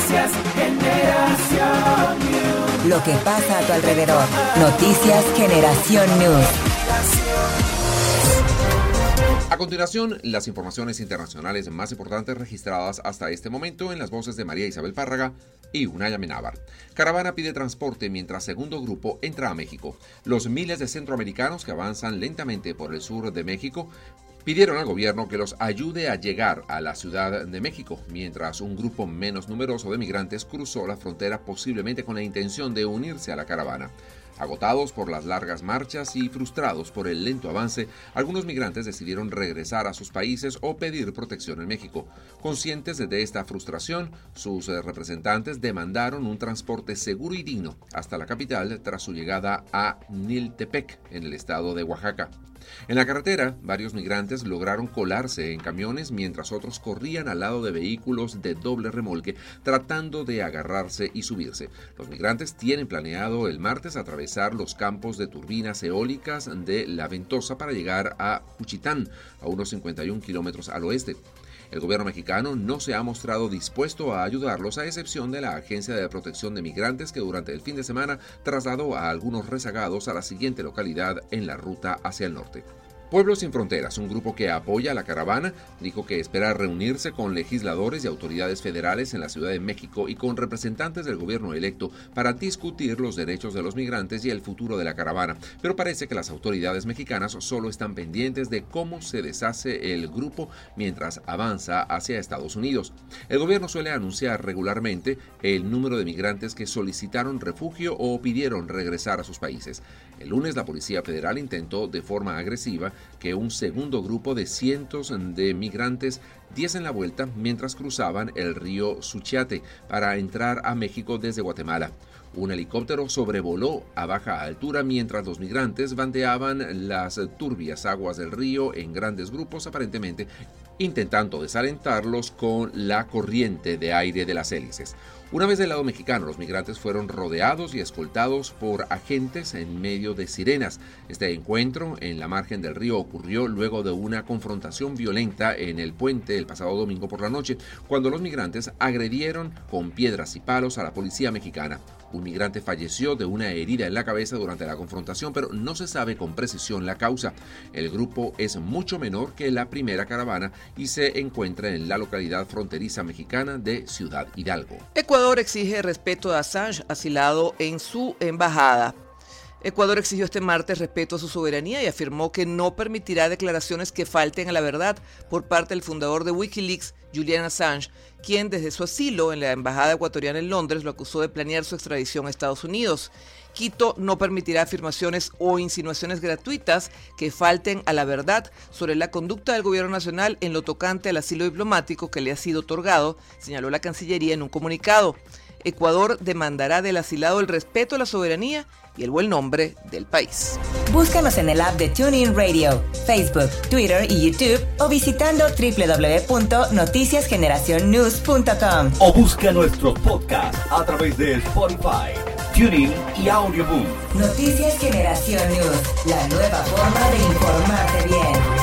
Noticias Generación News. Lo que pasa a tu alrededor. Noticias Generación News. A continuación, las informaciones internacionales más importantes registradas hasta este momento en las voces de María Isabel Párraga y Unay Amenábar. Caravana pide transporte mientras segundo grupo entra a México. Los miles de centroamericanos que avanzan lentamente por el sur de México pidieron al gobierno que los ayude a llegar a la Ciudad de México, mientras un grupo menos numeroso de migrantes cruzó la frontera posiblemente con la intención de unirse a la caravana. Agotados por las largas marchas y frustrados por el lento avance, algunos migrantes decidieron regresar a sus países o pedir protección en México. Conscientes de esta frustración, sus representantes demandaron un transporte seguro y digno hasta la capital tras su llegada a Niltepec, en el estado de Oaxaca. En la carretera, varios migrantes lograron colarse en camiones mientras otros corrían al lado de vehículos de doble remolque tratando de agarrarse y subirse. Los migrantes tienen planeado el martes atravesar los campos de turbinas eólicas de La Ventosa para llegar a Juchitán, a unos 51 kilómetros al oeste. El gobierno mexicano no se ha mostrado dispuesto a ayudarlos, a excepción de la Agencia de Protección de Migrantes, que durante el fin de semana trasladó a algunos rezagados a la siguiente localidad en la ruta hacia el norte. Pueblos Sin Fronteras, un grupo que apoya a la caravana, dijo que espera reunirse con legisladores y autoridades federales en la Ciudad de México y con representantes del gobierno electo para discutir los derechos de los migrantes y el futuro de la caravana. Pero parece que las autoridades mexicanas solo están pendientes de cómo se deshace el grupo mientras avanza hacia Estados Unidos. El gobierno suele anunciar regularmente el número de migrantes que solicitaron refugio o pidieron regresar a sus países. El lunes la Policía Federal intentó de forma agresiva que un segundo grupo de cientos de migrantes diesen la vuelta mientras cruzaban el río Suchiate para entrar a México desde Guatemala. Un helicóptero sobrevoló a baja altura mientras los migrantes bandeaban las turbias aguas del río en grandes grupos, aparentemente intentando desalentarlos con la corriente de aire de las hélices. Una vez del lado mexicano, los migrantes fueron rodeados y escoltados por agentes en medio de sirenas. Este encuentro en la margen del río ocurrió luego de una confrontación violenta en el puente el pasado domingo por la noche, cuando los migrantes agredieron con piedras y palos a la policía mexicana. Un migrante falleció de una herida en la cabeza durante la confrontación, pero no se sabe con precisión la causa. El grupo es mucho menor que la primera caravana y se encuentra en la localidad fronteriza mexicana de Ciudad Hidalgo. Ecuador exige respeto a Assange asilado en su embajada. Ecuador exigió este martes respeto a su soberanía y afirmó que no permitirá declaraciones que falten a la verdad por parte del fundador de Wikileaks, Julian Assange, quien desde su asilo en la embajada ecuatoriana en Londres lo acusó de planear su extradición a Estados Unidos. Quito no permitirá afirmaciones o insinuaciones gratuitas que falten a la verdad sobre la conducta del gobierno nacional en lo tocante al asilo diplomático que le ha sido otorgado, señaló la Cancillería en un comunicado. Ecuador demandará del asilado el respeto a la soberanía y el buen nombre del país. Búscanos en el app de TuneIn Radio, Facebook, Twitter y YouTube o visitando www.noticiasgeneracionnews.com. O busca nuestros podcasts a través de Spotify, TuneIn y Audioboom. Noticias Generación News, la nueva forma de informarte bien.